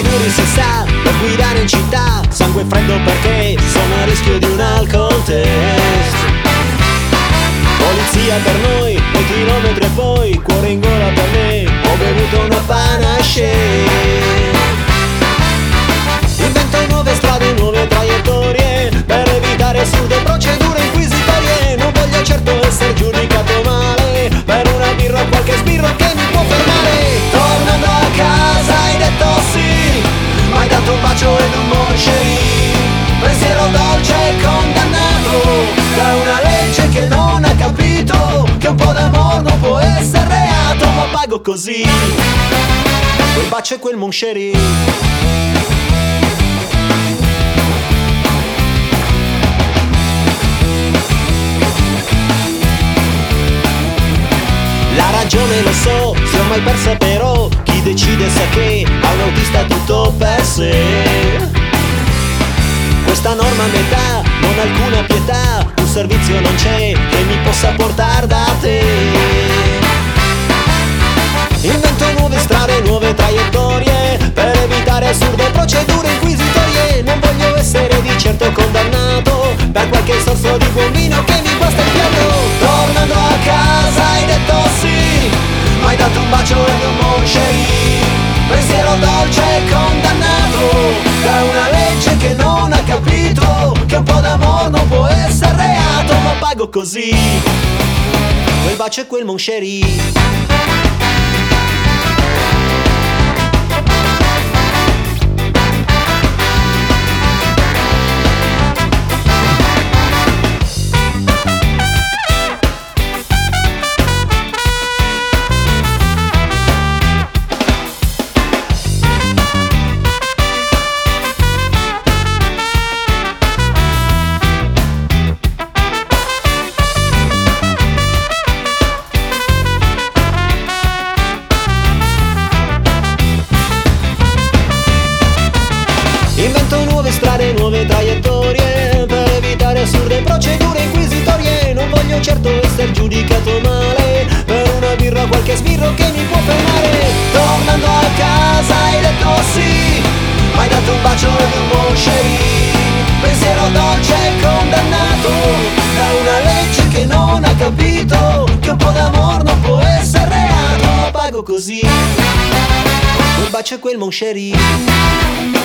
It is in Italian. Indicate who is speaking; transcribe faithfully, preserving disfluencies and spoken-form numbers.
Speaker 1: duri si sa, per guidare in città, sangue freddo perché sono a rischio di un alcol test. Polizia per noi, e chilometri e poi, cuore in gola per me, ho bevuto una panache. Invento nuove strade, nuove traiettorie, per evitare assurde procedure inquisitorie. Non voglio certo essere giudicato male, per una birra o qualche sbirro che mi può fermare. Tornando a casa hai detto sì, m'hai dato un bacio ed un moscerì. Pensiero dolce e condannato da una legge che non ha capito che un po' d'amor non può essere reato, ma pago così quel bacio e quel moscerì. La ragione lo so, se ho mai persa però, chi decide sa che a un autista tutto per sé. Questa norma a metà, non ha alcuna pietà, un servizio non c'è che mi possa portare da te. Invento nuove strade, nuove traiettorie, per evitare assurde procedure inquisitorie. Non voglio essere di certo condannato per qualche sorso di buon vino che mi basta il fiato. Tornando a casa hai detto sì, m'hai dato un bacio ed un moscerì. Pensiero dolce e condannato da una legge che non ha capito che un po' d'amor non può essere reato, ma pago così quel bacio e quel moscerì. Invento nuove strade, nuove traiettorie, per evitare assurde procedure inquisitorie. Non voglio certo essere giudicato male, per una birra o qualche sbirro che mi può fermare. Tornando a casa hai detto sì, m'hai dato un bacio ed un moscerì. Pensiero dolce e condannato da una legge che non ha capito che un po' d'amor non può essere reato, ma pago così quel bacio e quel moscerì.